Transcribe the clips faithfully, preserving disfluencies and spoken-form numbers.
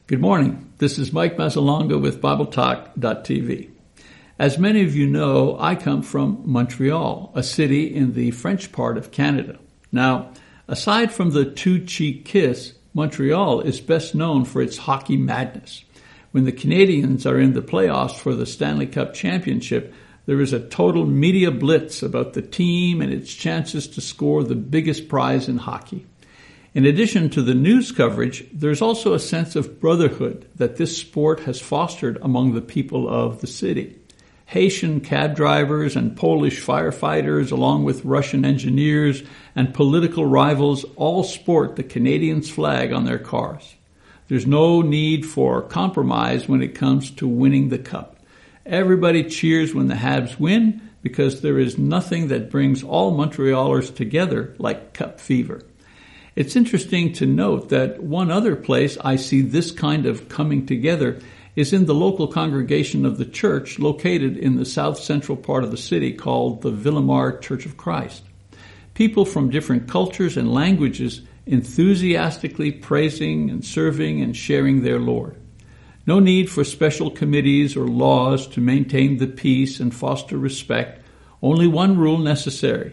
Good morning. This is Mike Mazzalonga with Bible Talk dot T V. As many of you know, I come from Montreal, a city in the French part of Canada. Now, aside from the two-cheek kiss, Montreal is best known for its hockey madness. When the Canadians are in the playoffs for the Stanley Cup Championship, there is a total media blitz about the team and its chances to score the biggest prize in hockey. In addition to the news coverage, there's also a sense of brotherhood that this sport has fostered among the people of the city. Haitian cab drivers and Polish firefighters, along with Russian engineers and political rivals, all sport the Canadians' flag on their cars. There's no need for compromise when it comes to winning the cup. Everybody cheers when the Habs win because there is nothing that brings all Montrealers together like cup fever. It's interesting to note that one other place I see this kind of coming together is in the local congregation of the church located in the south central part of the city called the Villamar Church of Christ. People from different cultures and languages enthusiastically praising and serving and sharing their Lord. No need for special committees or laws to maintain the peace and foster respect. Only one rule necessary.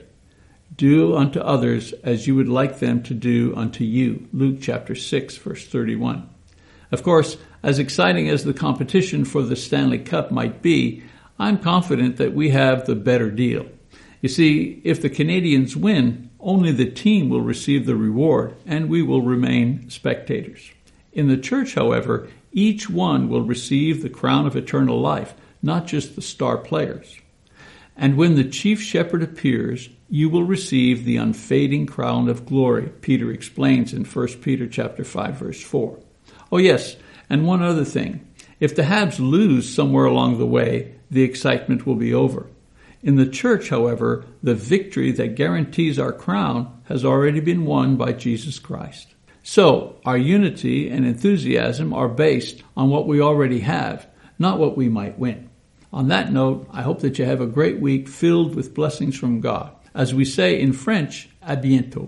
Do unto others as you would like them to do unto you. Luke chapter six, verse thirty-one. Of course, as exciting as the competition for the Stanley Cup might be, I'm confident that we have the better deal. You see, if the Canadians win, only the team will receive the reward, and we will remain spectators. In the church, however, each one will receive the crown of eternal life, not just the star players. And when the chief shepherd appears, you will receive the unfading crown of glory, Peter explains in First Peter chapter five, verse four. Oh yes, and one other thing. If the Habs lose somewhere along the way, the excitement will be over. In the church, however, the victory that guarantees our crown has already been won by Jesus Christ. So, our unity and enthusiasm are based on what we already have, not what we might win. On that note, I hope that you have a great week filled with blessings from God. As we say in French, à bientôt.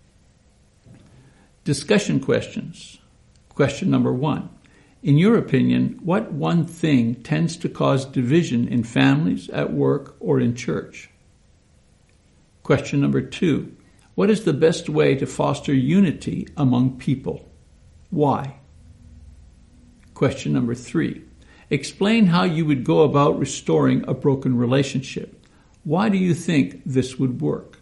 Discussion questions. Question number one. In your opinion, what one thing tends to cause division in families, at work, or in church? Question number two. What is the best way to foster unity among people? Why? Question number three. Explain how you would go about restoring a broken relationship. Why do you think this would work?